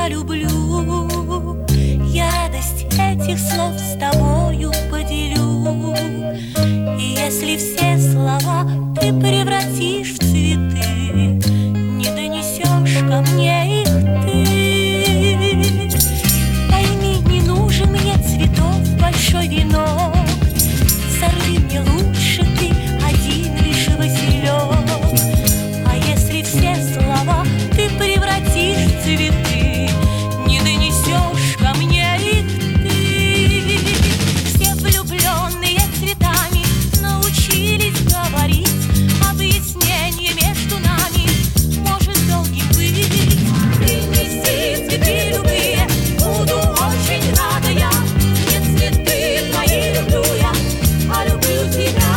полюблю. Я радость этих слов с тобою поделю. И если все слова ты превратишь в цветы, не донесешь ко мне их ты. Пойми, не нужен мне цветов большой венок. Сорви мне лучше ты один лишь василек. А если все слова ты превратишь в цветы, не донесешь ко мне их ты. Все влюбленные цветами научились говорить. Объяснение между нами может долгим быть. Принеси цветы любые, буду очень рада я. Нет, цветы твои люблю я, а люблю тебя.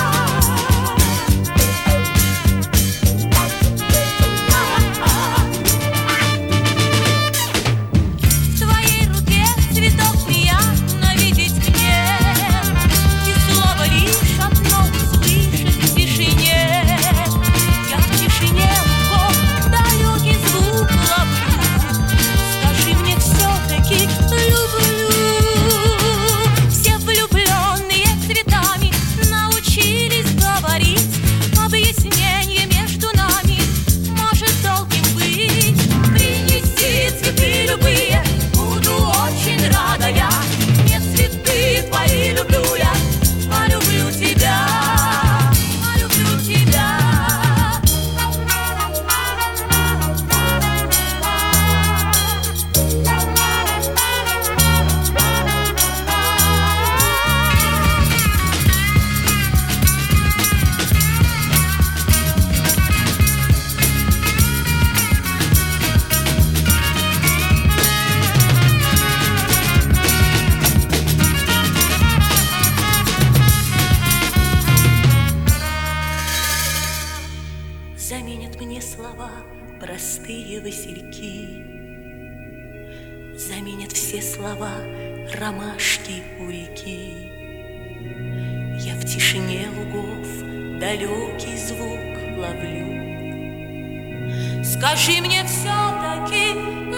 В твоей руке цветок приятно видеть мне, и слово лишь одно услышать в тишине. Я в тишине лгов далекий звук ловлю. Скажи мне все-таки люблю. Все влюбленные цветами научились говорить. Объяснение между нами может долгим быть. Принеси цветы любые, буду очень рада я. Нет, цветы твои люблю я, а люблю тебя, а люблю тебя. Заменят мне слова простые васильки, заменят все слова ромашки у реки. Я в тишине лугов далекий звук ловлю. Скажи мне все-таки